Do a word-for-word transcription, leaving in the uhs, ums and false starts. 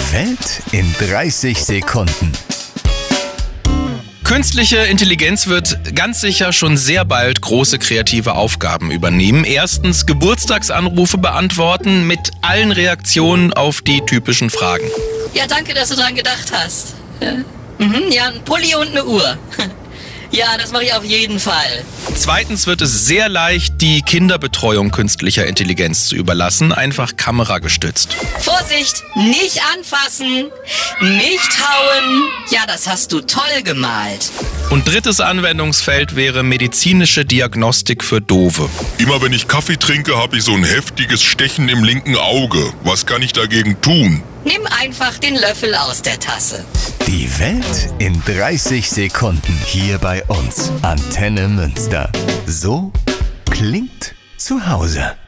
Welt in dreißig Sekunden. Künstliche Intelligenz wird ganz sicher schon sehr bald große kreative Aufgaben übernehmen. Erstens Geburtstagsanrufe beantworten mit allen Reaktionen auf die typischen Fragen. Ja, danke, dass du dran gedacht hast. Ja, mhm, ja ein Pulli und eine Uhr. Ja, das mache ich auf jeden Fall. Zweitens wird es sehr leicht, die Kinderbetreuung künstlicher Intelligenz zu überlassen, einfach kameragestützt. Vorsicht, nicht anfassen, nicht hauen. Ja, das hast du toll gemalt. Und drittes Anwendungsfeld wäre medizinische Diagnostik für Doofe. Immer wenn ich Kaffee trinke, habe ich so ein heftiges Stechen im linken Auge. Was kann ich dagegen tun? Nimm einfach den Löffel aus der Tasse. Die Welt in dreißig Sekunden hier bei uns. Antenne Münster. So klingt zu Hause.